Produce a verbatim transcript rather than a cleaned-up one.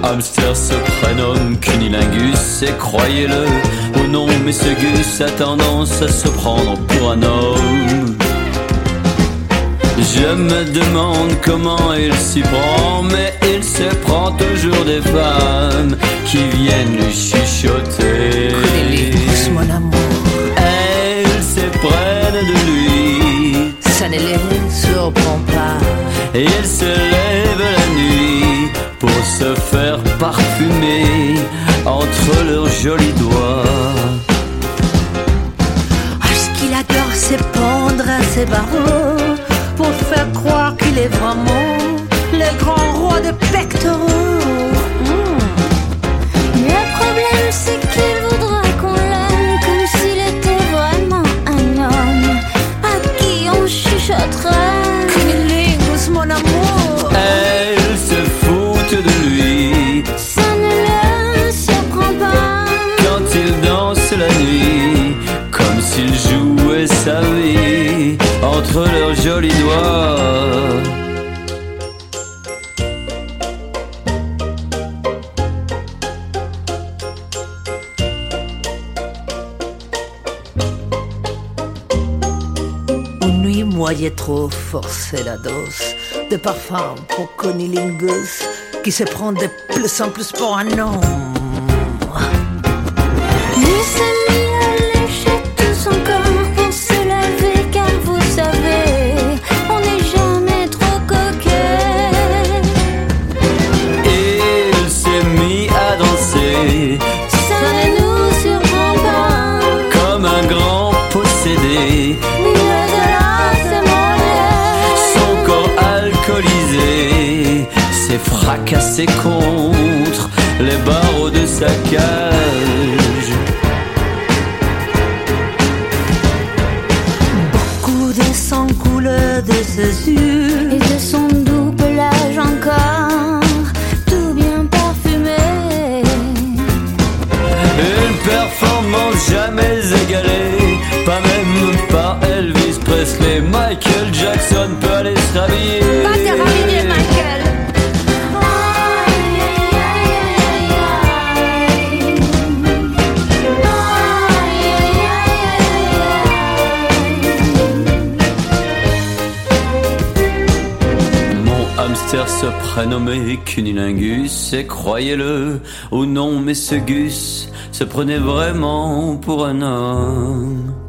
hamster se prénomme Cunilingus et croyez-le ou non, mais ce Gus a tendance à se prendre pour un homme. Je me demande comment il s'y prend, mais il se prend toujours des femmes qui viennent lui chuchoter. Cunilingus, mon amour. Elles s'éprennent de lui, ça ne les surprend pas. Et il se lève la nuit pour se faire parfumer entre leurs jolis doigts. Ah, ce qu'il adore, c'est pendre à ses barreaux pour faire croire qu'il est vraiment le grand roi de pectoraux. Mmh. Le problème, c'est qu'il voudra qu'on l'aime comme s'il était vraiment un homme à qui on chuchoterait. Cunilingus, mon amour. Elles se foutent de lui, Ça ne le surprend pas. quand il danse la nuit, comme s'il jouait sa vie entre leurs jolis doigts. Une nuit, moi, j'ai trop forcé la dose de parfum pour Cunilingus qui se prend de plus en plus pour un homme. Il s'est mis à lécher tout son corps pour se laver, car vous savez, on n'est jamais trop coquet. Il s'est mis à danser Ça ne nous surprend pas. comme un grand possédé, Mais de là, c'est mon lait. son corps alcoolisé s'est fracassé contre les barreaux de sa cage. Beaucoup de sang coule de ses yeux. Et de son doux pelage encore, tout bien parfumé. Une performance jamais égalée, pas même par Elvis Presley. Michael Jackson peut aller se rhabiller. Va te rhabiller, Michael. Mon hamster se prénommait Cunilingus et croyez-le ou non, mais ce Gus se prenait vraiment pour un homme.